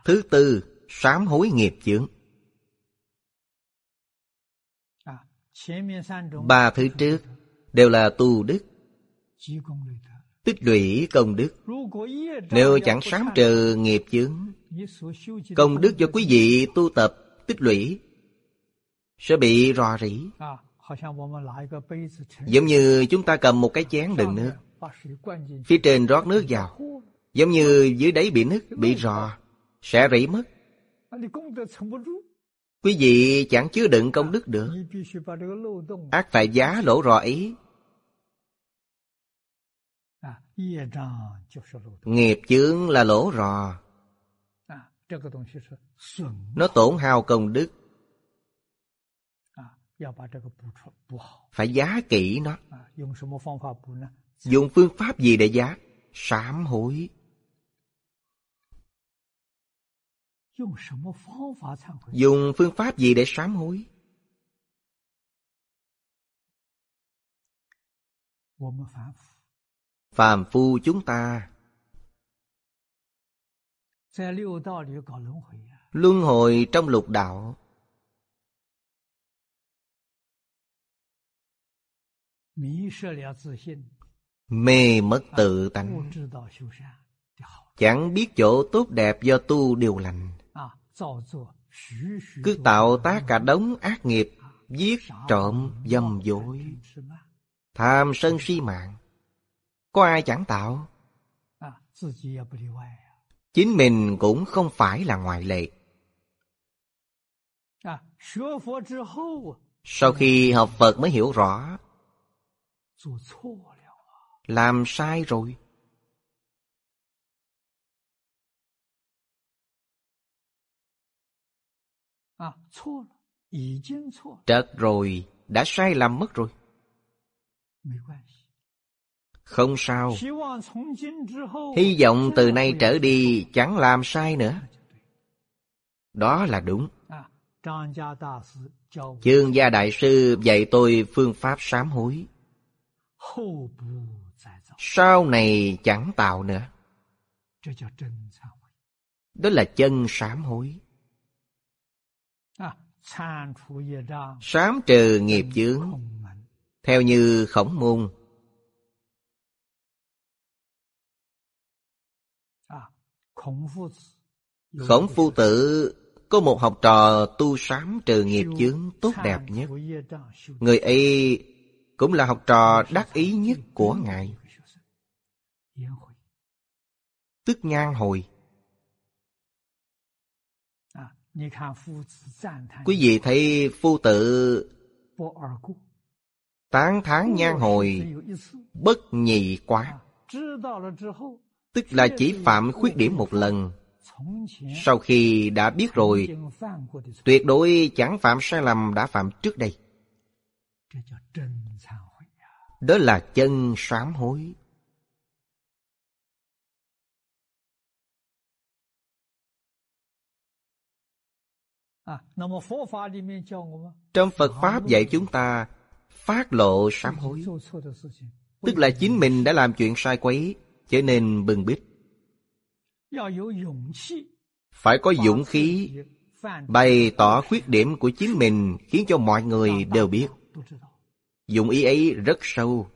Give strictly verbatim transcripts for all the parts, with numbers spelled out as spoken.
Thứ tư, sám hối nghiệp chướng. Ba thứ trước đều là tu đức, tích lũy công đức. Nếu chẳng sám trừ nghiệp chướng, công đức cho quý vị tu tập tích lũy sẽ bị rò rỉ. Giống như chúng ta cầm một cái chén đựng nước, phía trên rót nước vào, giống như dưới đáy bị nứt, bị rò, sẽ rỉ mất. Quý vị chẳng chứa đựng công đức được, ắt phải giá lỗ rò ấy. Nghiệp chướng là lỗ rò, nó tổn hao công đức, phải giá kỹ nó. Dùng phương pháp gì để giá? Sám hối. Dùng phương pháp gì để sám hối? Phàm phu chúng ta luân hồi trong lục đạo, mê mất tự tánh, chẳng biết chỗ tốt đẹp do tu điều lành, cứ tạo tác cả đống ác nghiệp, giết trộm dâm dối, tham sân si mạng. Có ai chẳng tạo? Chính mình cũng không phải là ngoại lệ. Sau khi học Phật mới hiểu rõ, làm sai rồi. Trật rồi, đã sai lầm mất rồi. Không sao. Hy vọng từ nay trở đi chẳng làm sai nữa. Đó là đúng. Chương Gia Đại Sư dạy tôi phương pháp sám hối. Sau này chẳng tạo nữa. Đó là chân sám hối. Sám trừ nghiệp chướng, theo như Khổng Môn. Khổng Phu Tử có một học trò tu sám trừ nghiệp chướng tốt đẹp nhất. Người ấy cũng là học trò đắc ý nhất của Ngài. Tức Nhan Hồi. Quý vị thấy Phu Tử tán thán Nhan Hồi bất nhì quá, tức là chỉ phạm khuyết điểm một lần. Sau khi đã biết rồi, tuyệt đối chẳng phạm sai lầm đã phạm trước đây. Đó là chân sám hối. Trong Phật Pháp dạy chúng ta phát lộ sám hối, tức là chính mình đã làm chuyện sai quấy, trở nên bừng bít. Phải có dũng khí bày tỏ khuyết điểm của chính mình, khiến cho mọi người đều biết. Dụng ý ấy rất sâu.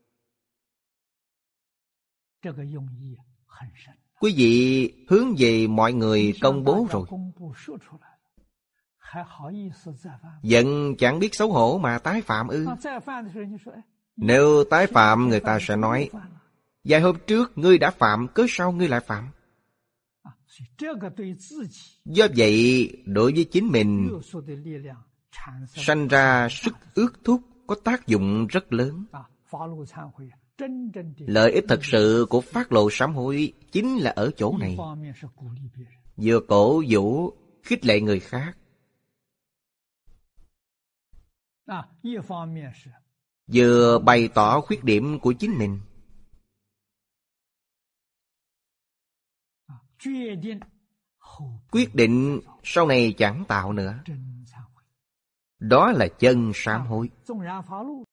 Quý vị hướng về mọi người công bố rồi, giận chẳng biết xấu hổ mà tái phạm ư? Nếu tái phạm, người ta sẽ nói, vài hôm trước ngươi đã phạm, cớ sao ngươi lại phạm? Do vậy, đối với chính mình sanh ra sức ước thúc có tác dụng rất lớn. Lợi ích thật sự của phát lộ sám hối chính là ở chỗ này. Vừa cổ vũ, khích lệ người khác, vừa bày tỏ khuyết điểm của chính mình. Quyết định sau này chẳng tạo nữa. Đó là chân sám hối.